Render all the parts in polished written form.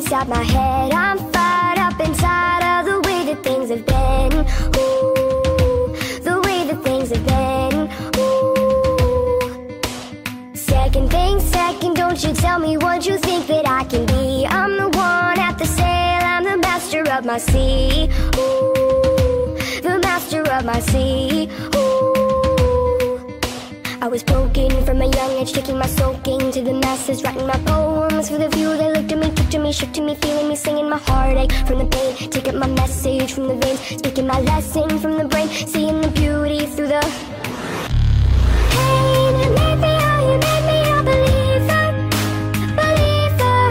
inside my head. I'm fired up inside of the way that things have been. Ooh, the way that things have been. Ooh. Second thing, second, don't you tell me what you think that I can be. I'm the one at the sail, I'm the master of my sea. Ooh, the master of my sea. Ooh. I was broken from a young age, taking my soaking to the masses, writing my poems for the few that looked at me, took to me, shook to me, feeling me, singing my heartache from the pain, taking my message from the veins, speaking my lesson from the brain, seeing the beauty through the pain. You made me a believer, believer.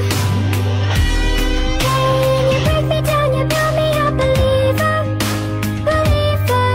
Pain, you break me down, you build me a believer, believer.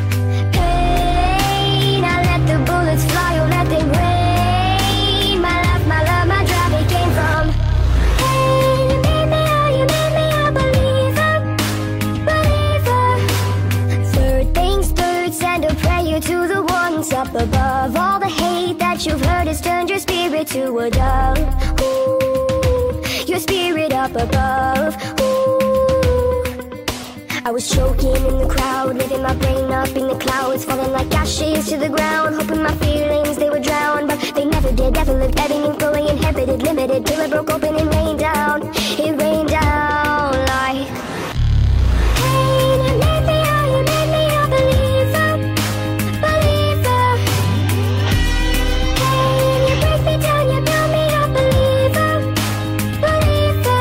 Pain, I let the bullets fly, oh let them rain. My love, my drive, it came from pain. You made me a believer, believer. Third things third, send a prayer to the ones up above. All the hate that you've heard has turned your spirit to a dove. Ooh, your spirit up above. Ooh. I was choking in the crowd, living my brain up in the clouds, falling like ashes to the ground, hoping my feelings they would drown, but they never did. Never lived, ebbing and flowing, inhibited, limited, till it broke open and rained down. It rained down like pain. You made me a believer, believer. Pain, you break me down, you build me a believer, believer.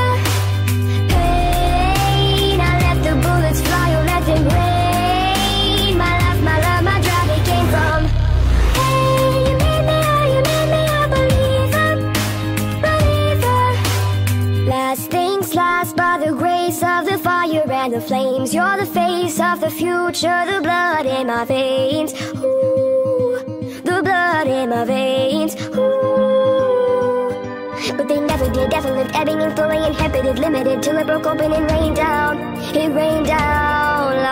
Pain, I let the bullets fly, oh let them rain. My love, my drive, it came from pain. You made me a believer, believer. Last things last, by the grace of the fire and the flames. You're the face of the future, the blood in my veins. Ooh, the blood in my veins. Ooh. But they never did, never lived, ebbing and flowing, inhibited, limited, till it broke open and rained down. It rained down